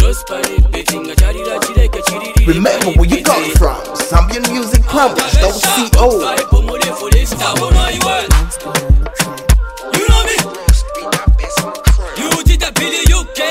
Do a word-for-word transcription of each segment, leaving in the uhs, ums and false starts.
Remember where you come from. Zambian Music Plumbers, don't C O. You know me. You did a billy U K.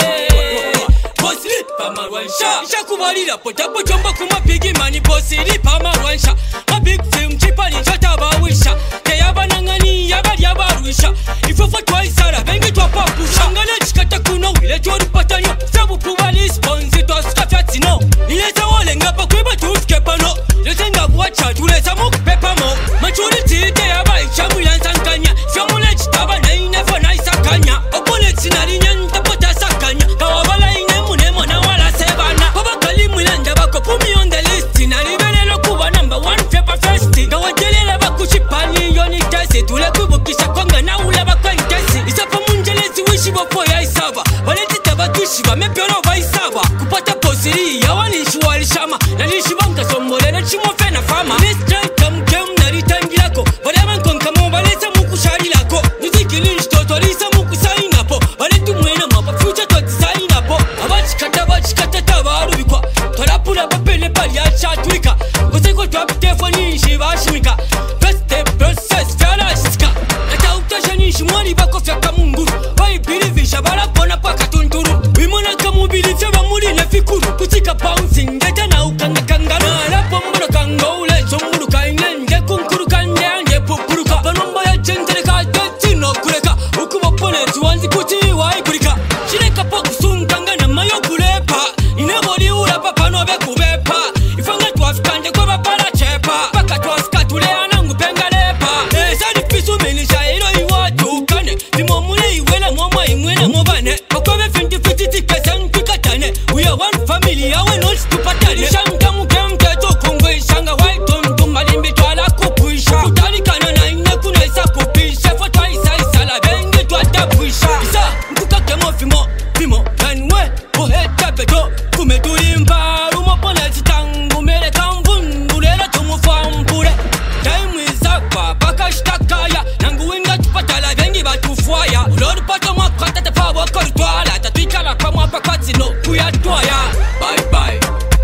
Bossy Pamarwansha. Shakubalira Potapa Jumba Kuma Piggy Money Bossy Pamarwansha. A big film Chipani Chataba Wisha. Kayabanangani Yabba Wisha. If you for twice, Sarah, bang it to a pop. Shangana Chikatakuno, let you Patano. Sabu Puvalis, Ponzito, Scaffatino. Let all and up a quiver to Skepano. The thing of watch out to let some peppermo. Maturity, they are by Chamulan Sankanya. Famulage Tabana, never nice Sakanya. Opponents in Arinian, the Potasakanya. Kawala in Emunemo, Nawala Sevana. Papa Mulanda, put me on the list. In Arivelo Kuba number one paper first. Kawajela Bakuchipani, Yoni Tassi, to let Kubukisha Konga, now Lavakan Tassi. It's a Pamunjalis wish for Yaisava. But it's Tabatushiba, Mepero Vaisava. Kupata Posiri, Yawani Shual Shama, Nanishibanka Somole, and Chimofena Fama. This time come come Naritangilako, but I haven't come come over, let's Mukushari Lako. Music in Totorisa Mukusainapo, but let you win a future to sign up. Abach Katabach Katatava, Torapura Papele Palia Chatwika, was a good drop Stephanie Shivashmika. First step process, Falaska. Let out Tashanish money back of your Kamungu. Why believe Shabara Ponapakatunturu? We Monakamu believe Shabamuri Nafikuru, Putika bouncing, get an out and the Kangana, Lapombo Kango, let Zomuruka, and Yakunkuru Kanya, Yapukuruka, Panomba, Gentrica, Tino Kureka, Ukuba Ponets, one the Kuti, why Kurika, Shireka Pokusun Kangana, Mayo Kurepa, in a body Urapa Panova Kubepa, if I'm not to have Kanja Kova Parachepa, Pakatos Katuleana, Pengarepa, there's a piece of Melisha, you want to connect, the Momuni, when I'm on my when I'm over it, Okove fifty fifty percent Pikatane, we are one family, I will not stupatani, Shankamu Kamka to Congo, Shanga White, Tom, Malimbi, Twala, Kupisha, Utalikana, Nakuna, Sakupisha, for twice I salabang to a tapuisha, Kukakamo, Fimo, Fimo, and where, who had Tapeto, Kumeturimba, Rumoponet, Tango, Merekan, Bundura, Tomofam, Pure. Time is up, Bakash Takaya, Nanguinga, Patala, Vengiba to Fire, Lord Patama, Kata Power, Kortuala, Tatika, Kama Pakatino, Puya Toya, bye bye.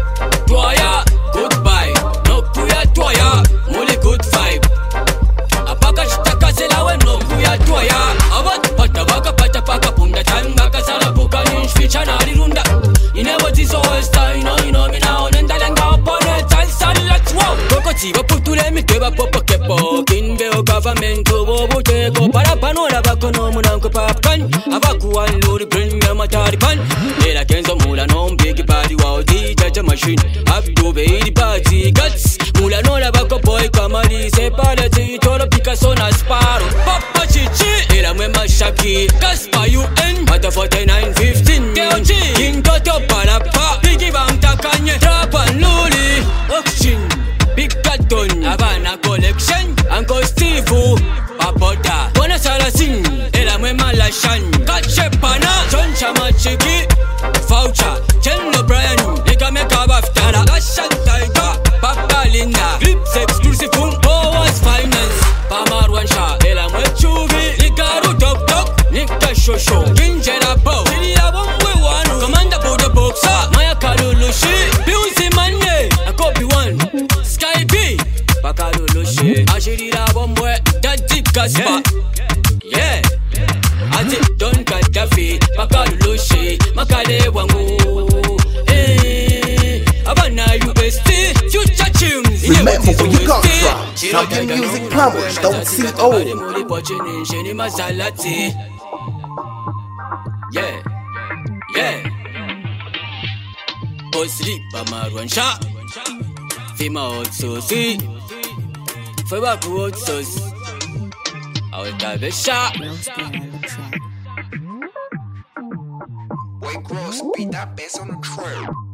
Toya, goodbye. No Puya Toya, Muli good vibe. A Pakash Takasela, no Puya Toya. About Patavaka, Patapaka, Punda, Tanga, Salabuka, Fichana, Runda. You never did so, you know, you know me now, and then go upon it, I'll start let's walk. Cocotivo, put to let me give a pop a capo, Kinville government, Botego, Parapanola, Bacono, Munanko Papan, Avakuan, Luri, bring your Mataripan. Then I can't Mula, no big party, wow, the judge machine. Have to be the party, guts, Mulanola, Baco boy, Kamali, Sepalati, Toro Picasso, Nasparo, Papa Chichi, Elamema Shaki, Gaspar, you end, but forty-nine fifteen, King Toto Palapa, Biggie Bam Takanye, Trap and Luli, Auction, Big Carton, Havana Collection, Uncle Steve, Papota, Bonasara Sing, Elamema Lashan, Kachepana, John Chamachiki, Faucha, Chen O'Brien, Nikameka Baftara, Lashan Taiga, Papa Linda, Clips Exclusive, Powers Finance, Pamarwansha, Elamwe Chuvi, Nikaru Tok Tok, Nika Shosho, Kinjera Bow, Tilia Bomwe One, Commander Boda Boxa, Maya Kalulushi, Busy Monday, a copy one, Sky B, Pakalulushi, Ashirira Bomwe, Daddy Kaspa, yeah, Ati Don Katafi, Pakalulushi, Makale Wangu, eh, Abana U S T, Future Tunes. Remember where you come from. Zambian Music Plumbers, don't C O. Yeah, yeah. Bossy Pamarwansha, Fima Hot Sauce, Fabaku Hot Sauce. I will have a shot. Boy, cross, beat that bass on the trail.